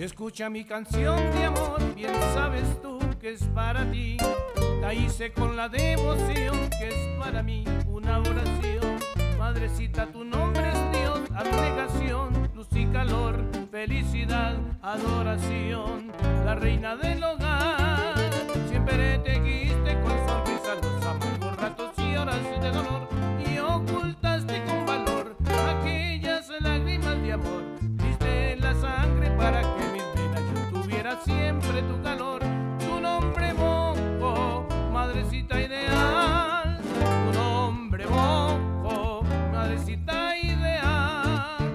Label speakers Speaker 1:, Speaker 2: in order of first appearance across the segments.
Speaker 1: Escucha mi canción de amor, bien sabes tú que es para ti. La hice con la devoción que es para mí una oración. Madrecita, tu nombre es Dios, abnegación, luz y calor, felicidad, adoración. La reina del hogar, siempre te guiste con sonrisa los amargos ratos y horas de dolor, y ocultaste con valor aquellas lágrimas de amor. Diste la sangre para que mis venas yo tuviera siempre tu calor. Tu nombre Bongo, madrecita ideal. Tu nombre Bongo, madrecita ideal.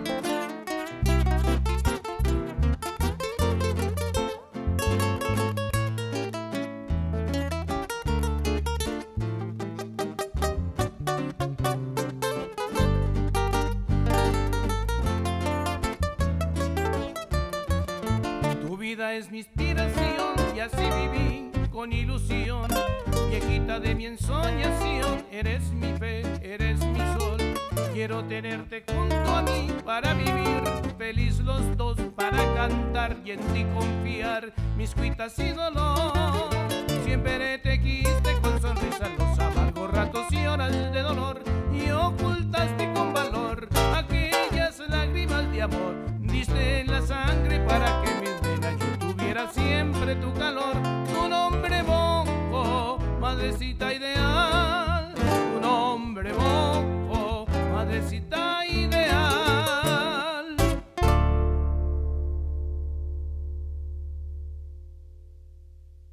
Speaker 1: Tu vida es mi inspiración y así viví con ilusión. Viejita de mi ensoñación, eres mi fe, eres mi sol. Quiero tenerte junto a mí para vivir feliz los dos, para cantar y en ti confiar mis cuitas y dolor. Siempre te quiste con sonrisa los amargos ratos y horas de dolor, y ocultaste con valor aquellas lágrimas de amor. Diste la sangre para que mis venas yo tuviera siempre tu calor. Tu nombre Bongo, madrecita ideal.